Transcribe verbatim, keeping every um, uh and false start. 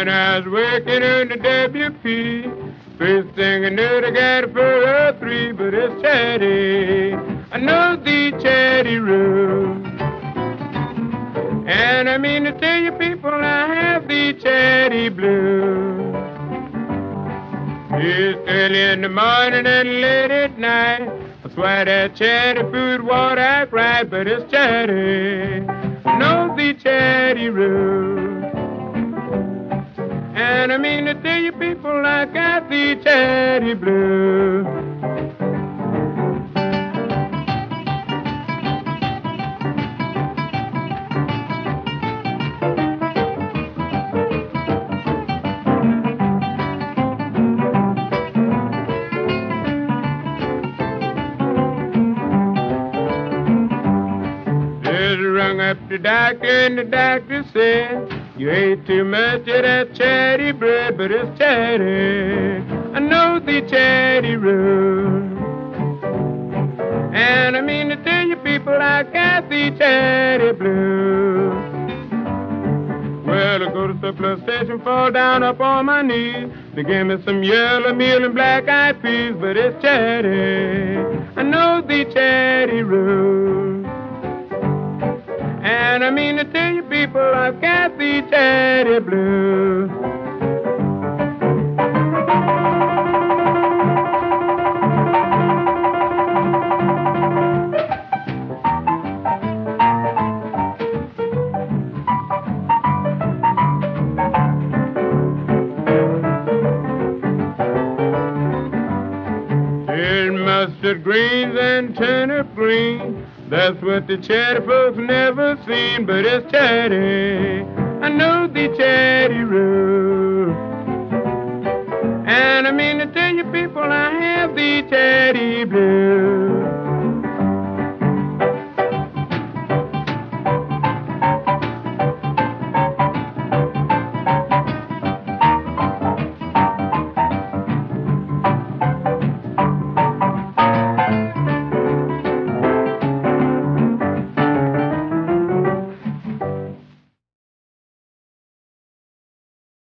when I was working on the W P. First thing I knew, I got a four oh three, but it's Chatty. I know the Chatty road. And I mean to tell you people, I have the Chatty blues. It's early in the morning and late at night. That's why that Chatty food water I cry, but it's Chatty. I know the Chatty road. And I mean to tell you people, I got the Chatty blues. Rung up the doctor and the doctor said, you ate too much of that Chatty bread, but it's Chatty. I know the Chatty road. And I mean to tell you people, I got the Chatty blues. Well, I go to the surplus station, fall down up on my knees. They give me some yellow meal and black-eyed peas, but it's Chatty. I know the Chatty road. And I mean to tell you people, I've got the Chatty blues. There's mustard greens and turnip greens. That's what the Chatty folks never seen, but it's Chatty. I know the Chatty road. And I mean to tell you people, I have the Chatty blues.